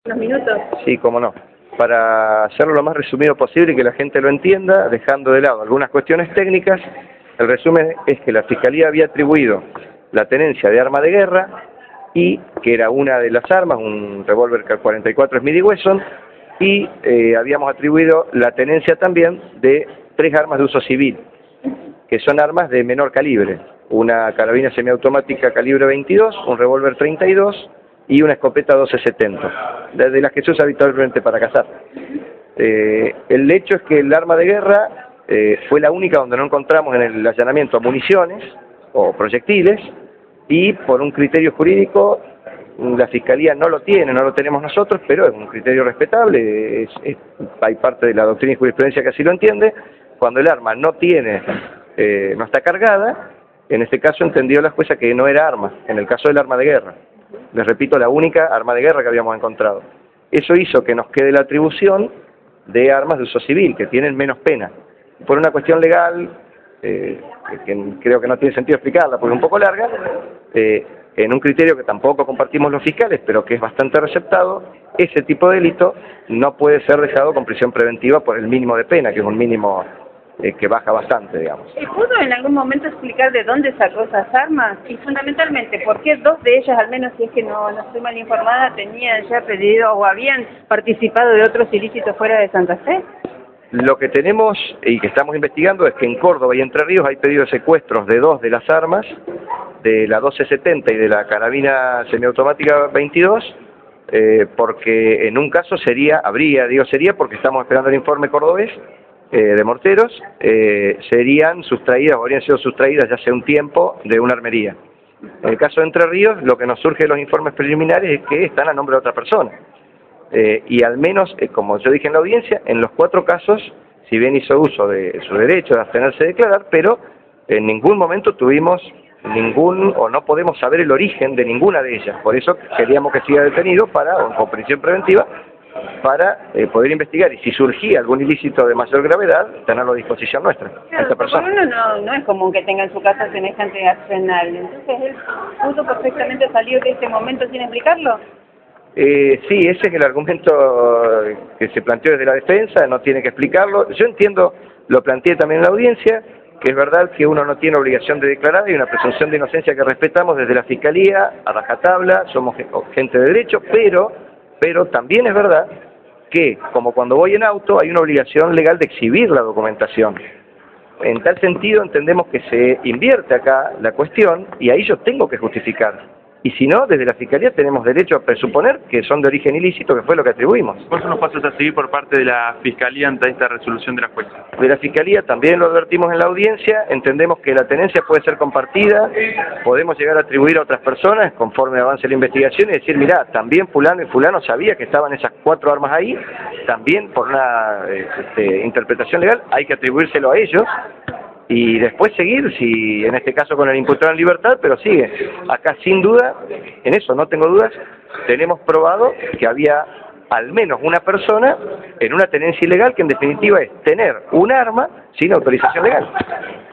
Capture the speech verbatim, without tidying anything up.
Unos minutos. Sí, cómo no. Para hacerlo lo más resumido posible y que la gente lo entienda, dejando de lado algunas cuestiones técnicas, el resumen es que la Fiscalía había atribuido la tenencia de arma de guerra y que era una de las armas, un revólver K cuarenta y cuatro Smith y Wesson, y eh, habíamos atribuido la tenencia también de tres armas de uso civil, que son armas de menor calibre, una carabina semiautomática calibre veintidós, un revólver treinta y dos y una escopeta doce setenta, de las que se usa habitualmente para cazar. Eh, el hecho es que el arma de guerra eh, fue la única donde no encontramos en el allanamiento municiones o proyectiles, y por un criterio jurídico la Fiscalía no lo tiene, no lo tenemos nosotros, pero es un criterio respetable, es, es, hay parte de la doctrina y jurisprudencia que así lo entiende. Cuando el arma no tiene, eh, no está cargada, en este caso entendió la jueza que no era arma, en el caso del arma de guerra. Les repito, la única arma de guerra que habíamos encontrado. Eso hizo que nos quede la atribución de armas de uso civil, que tienen menos pena. Por una cuestión legal, eh, que creo que no tiene sentido explicarla porque es un poco larga, eh, en un criterio que tampoco compartimos los fiscales, pero que es bastante receptado, ese tipo de delito no puede ser dejado con prisión preventiva por el mínimo de pena, que es un mínimo eh, que baja bastante, digamos. ¿Pudo en algún momento explicar de dónde sacó esas armas? Y fundamentalmente, ¿por qué dos de ellas, al menos si es que no, no estoy mal informada, tenían ya pedido o habían participado de otros ilícitos fuera de Santa Fe? Lo que tenemos y que estamos investigando es que en Córdoba y Entre Ríos hay pedido de secuestros de dos de las armas, de la doce setenta y de la carabina semiautomática veintidós, eh, porque en un caso sería, habría, digo sería porque estamos esperando el informe cordobés eh, de morteros, eh, serían sustraídas o habrían sido sustraídas ya hace un tiempo de una armería. En el caso de Entre Ríos, lo que nos surge de los informes preliminares es que están a nombre de otra persona. Eh, y al menos, eh, como yo dije en la audiencia, en los cuatro casos, si bien hizo uso de su derecho de abstenerse de declarar, pero en ningún momento tuvimos ningún, o no podemos saber el origen de ninguna de ellas. Por eso queríamos que siga detenido para, o con prisión preventiva, para eh, poder investigar, y si surgía algún ilícito de mayor gravedad, tenerlo a disposición nuestra, claro, a esta persona. Uno no, no es común que tenga en su casa semejante arsenal, entonces él pudo perfectamente salir de este momento sin explicarlo. Eh, sí, ese es el argumento que se planteó desde la defensa, no tiene que explicarlo. Yo entiendo, lo planteé también en la audiencia, que es verdad que uno no tiene obligación de declarar, hay una presunción de inocencia que respetamos desde la Fiscalía, a rajatabla, somos gente de derecho, pero, pero también es verdad que, como cuando voy en auto, hay una obligación legal de exhibir la documentación. En tal sentido entendemos que se invierte acá la cuestión y ahí yo tengo que justificar. Y si no, desde la Fiscalía tenemos derecho a presuponer que son de origen ilícito, que fue lo que atribuimos. ¿Cuáles son los pasos a seguir por parte de la Fiscalía ante esta resolución de la jueza? De la Fiscalía también lo advertimos en la audiencia, entendemos que la tenencia puede ser compartida, podemos llegar a atribuir a otras personas conforme avance la investigación y decir, mirá, también fulano y fulano sabía que estaban esas cuatro armas ahí, también por una este, interpretación legal hay que atribuírselo a ellos, y después seguir, si en este caso con el imputado en libertad, pero sigue. Acá sin duda, en eso no tengo dudas, tenemos probado que había al menos una persona en una tenencia ilegal que en definitiva es tener un arma sin autorización legal.